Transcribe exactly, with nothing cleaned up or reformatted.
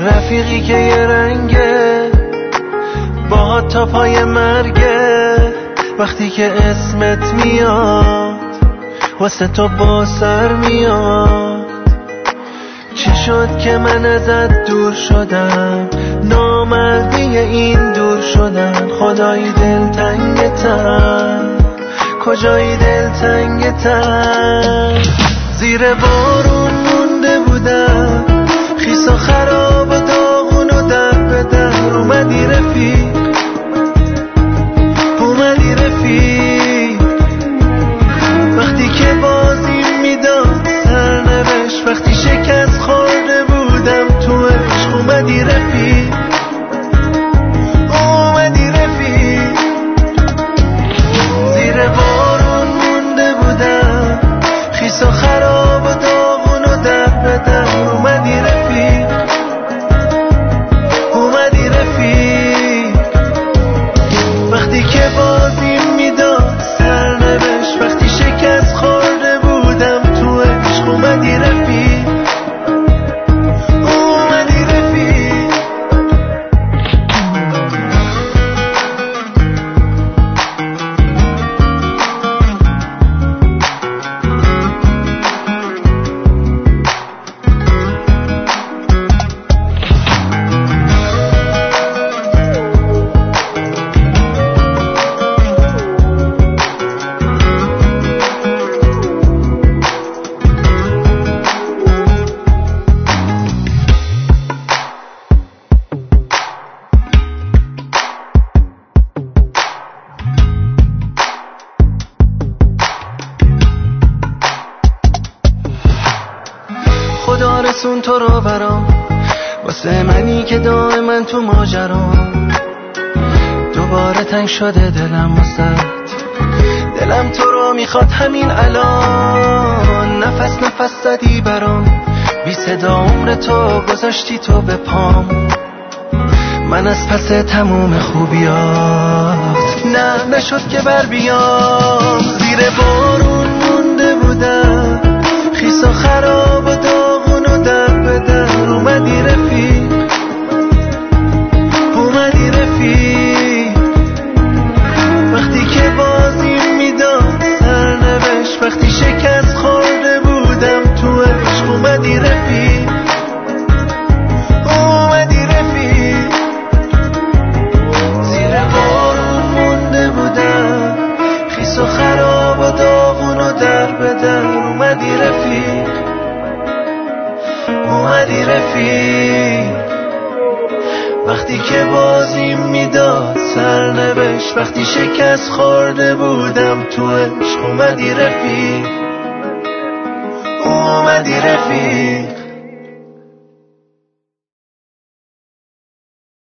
رفیقی که یه رنگه باهات تا پای مرگه. وقتی که اسمت میاد واسه تو با سر میاد. چی شد که من ازت دور شدم؟ نامردی این دور شدن. خدایی دلتنگتم، کجایی دلتنگتم؟ زیر بارون مونده بودم، خیس و خراب و داغون و در به در. اومدی رفیق، اومدی رفیق. وقتی که بازی میداد سرنوشت، وقتی شکست خورده بودم تو عشق. اومدی رفیق، اومدی رفیق. زیر بارون مونده بودم، خیس و خراب و داغون و در به در. اومدی رفیق، اومدی رفیق. وقتی که بازی میداد سرنوشت، وقتی شکست خورده بودم تو عشق. اومدی رفیق، اومدی رفیق. خدا رسون تو رو برام، واسه منی که دائما تو ماجرام. دوباره تنگ شده دلم واسه، دلم تو رو میخواد همین الان. نفس نفس زدی برام، بی صدا عمر تو گذاشتی تو به پام. من از پس تموم خوبیات نه نشد که بر بیام. زیر بارون مونده بودم، خیس و خراب و داغون و در به در. اومدی رفیق، اومدی رفیق. وقتی که بازی میداد سرنوشت، وقتی شکست خورده بودم تو عشق. اومدی رفیق، اومدی رفیق. زیر بارون مونده بودم، خیس و خراب و داغون و در به در. اومدی رفیق، اومدی رفیق. وقتی که بازی میداد سرنوشت، وقتی شکست خورده بودم تو عشق. اومدی رفیق، اومدی رفیق.